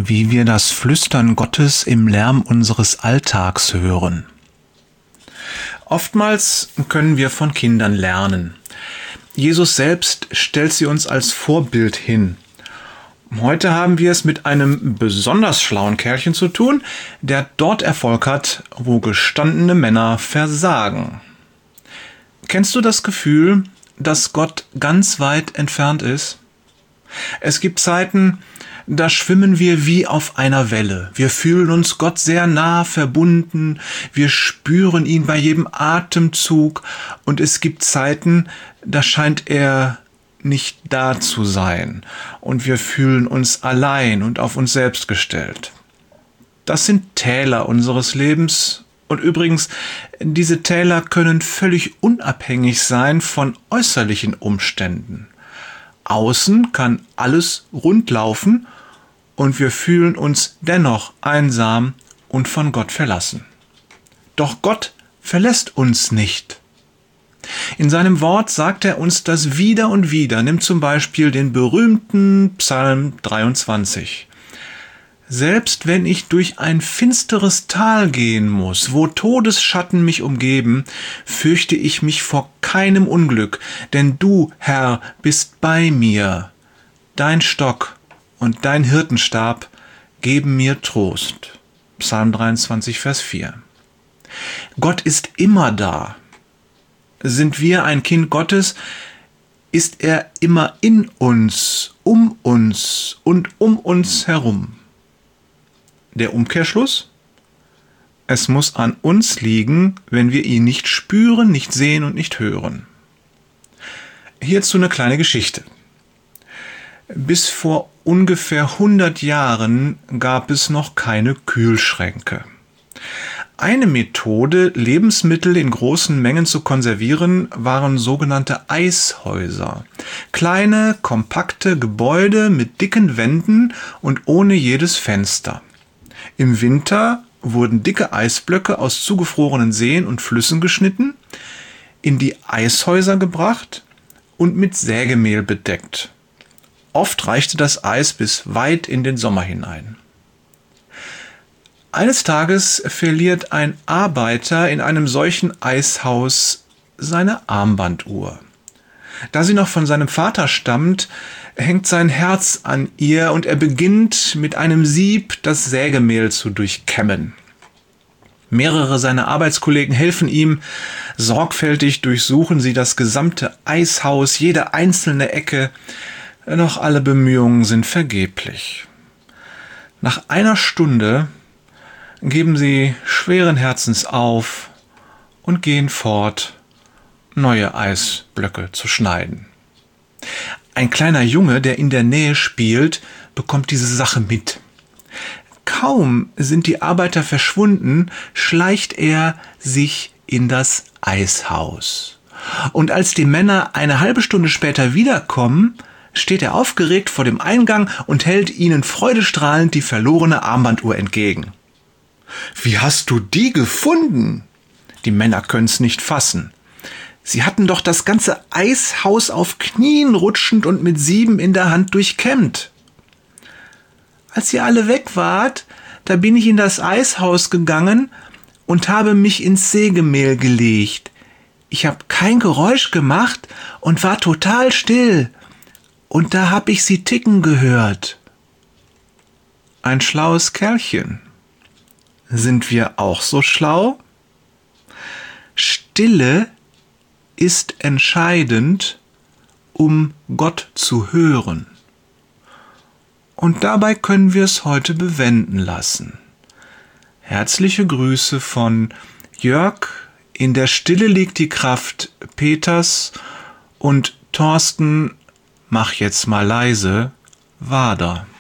wie wir das Flüstern Gottes im Lärm unseres Alltags hören. Oftmals können wir von Kindern lernen. Jesus selbst stellt sie uns als Vorbild hin. Heute haben wir es mit einem besonders schlauen Kerlchen zu tun, der dort Erfolg hat, wo gestandene Männer versagen. Kennst du das Gefühl, dass Gott ganz weit entfernt ist? Es gibt Zeiten, da schwimmen wir wie auf einer Welle. Wir fühlen uns Gott sehr nah verbunden, wir spüren ihn bei jedem Atemzug und es gibt Zeiten, da scheint er nicht da zu sein und wir fühlen uns allein und auf uns selbst gestellt. Das sind Täler unseres Lebens und übrigens, diese Täler können völlig unabhängig sein von äußerlichen Umständen. Außen kann alles rund laufen und wir fühlen uns dennoch einsam und von Gott verlassen. Doch Gott verlässt uns nicht. In seinem Wort sagt er uns das wieder und wieder. Nimm zum Beispiel den berühmten Psalm 23. Selbst wenn ich durch ein finsteres Tal gehen muss, wo Todesschatten mich umgeben, fürchte ich mich vor keinem Unglück, denn du, Herr, bist bei mir. Dein Stock und dein Hirtenstab geben mir Trost. Psalm 23, Vers 4. Gott ist immer da. Sind wir ein Kind Gottes, ist er immer in uns und um uns herum. Der Umkehrschluss? Es muss an uns liegen, wenn wir ihn nicht spüren, nicht sehen und nicht hören. Hierzu eine kleine Geschichte. Bis vor ungefähr 100 Jahren gab es noch keine Kühlschränke. Eine Methode, Lebensmittel in großen Mengen zu konservieren, waren sogenannte Eishäuser. Kleine, kompakte Gebäude mit dicken Wänden und ohne jedes Fenster. Im Winter wurden dicke Eisblöcke aus zugefrorenen Seen und Flüssen geschnitten, in die Eishäuser gebracht und mit Sägemehl bedeckt. Oft reichte das Eis bis weit in den Sommer hinein. Eines Tages verliert ein Arbeiter in einem solchen Eishaus seine Armbanduhr. Da sie noch von seinem Vater stammt, hängt sein Herz an ihr und er beginnt mit einem Sieb das Sägemehl zu durchkämmen. Mehrere seiner Arbeitskollegen helfen ihm, sorgfältig durchsuchen sie das gesamte Eishaus, jede einzelne Ecke, doch alle Bemühungen sind vergeblich. Nach einer Stunde geben sie schweren Herzens auf und gehen fort, neue Eisblöcke zu schneiden. Ein kleiner Junge, der in der Nähe spielt, bekommt diese Sache mit. Kaum sind die Arbeiter verschwunden, schleicht er sich in das Eishaus. Und als die Männer eine halbe Stunde später wiederkommen, steht er aufgeregt vor dem Eingang und hält ihnen freudestrahlend die verlorene Armbanduhr entgegen. »Wie hast du die gefunden?« Die Männer können's nicht fassen. Sie hatten doch das ganze Eishaus auf Knien rutschend und mit Sieben in der Hand durchkämmt. Als ihr alle weg wart, da bin ich in das Eishaus gegangen und habe mich ins Sägemehl gelegt. Ich habe kein Geräusch gemacht und war total still. Und da hab ich sie ticken gehört. Ein schlaues Kerlchen. Sind wir auch so schlau? Stille ist entscheidend, um Gott zu hören. Und dabei können wir es heute bewenden lassen. Herzliche Grüße von Jörg, in der Stille liegt die Kraft Peters und Thorsten, mach jetzt mal leise, Wader.